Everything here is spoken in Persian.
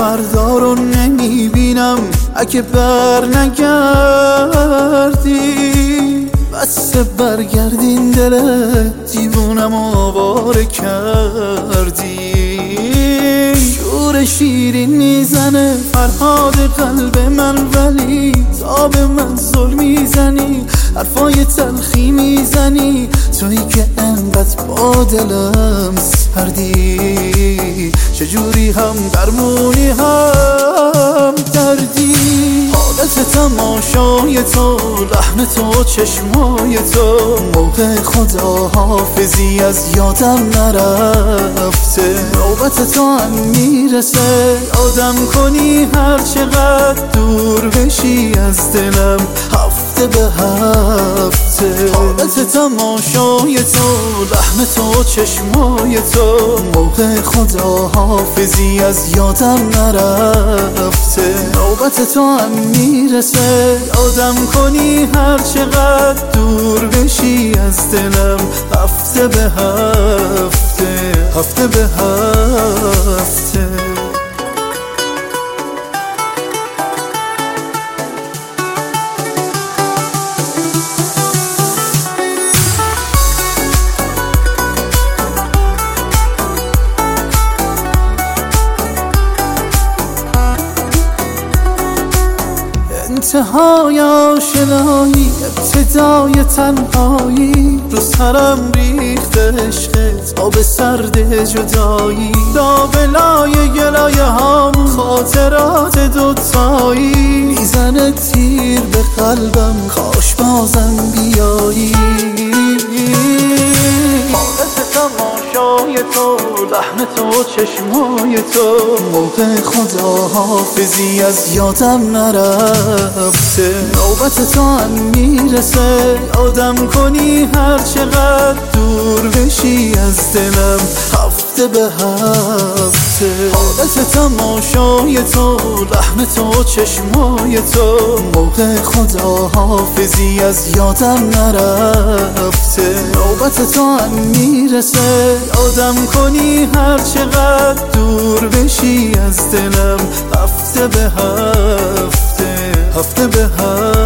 فردا رو نمیبینم اگه بر نگردی. بس برگردین دل دیوونم آواره کردی. شور شیرین میزنه فرهاد قلب من، ولی تا به من ظلم میزنی، حرفای تلخی میزنی. تویی که انقدر با دلم سردی، چجوری هم درمونی هم دردی. حالت تماشای تو، لحن تو، چشمای تو، موقع خداحافظی از یادم نرفته. نوبت تو هم میرسه آدم کنی هر چقدر دور بشی از دلم، هفته به هفته. حالت تماشای تو، لحن تو، چشمای تو، موقع خداحافظی از یادم نرفته. نوبت تو هم میرسه آدم کنی هر چقدر دور بشی از دلم، هفته به هفته، هفته به هفته. انتهای آشنایی، ابتدای تنهایی، رو سرم ریخته عشقت، آب سرد جدایی. لابلای گلایه هامون خاطرات دوتایی، میزنه تیر به قلبم، کاش بازم بیایی. تماشای تو، لحن تو، چشمای تو، موقع خداحافظی از یادم نرفته. نوبت تو هم میرسه آدم کنی هر چقدر دور بشی از دلم، هفته به هفته. حالت تماشای تو، لحن تو، چشمای تو، موقع خداحافظی از یادم نرفته. نوبت تو هم میرسه آدم کنی هر چقدر دور بشی از دلم، هفته به هفته، هفته به هفته.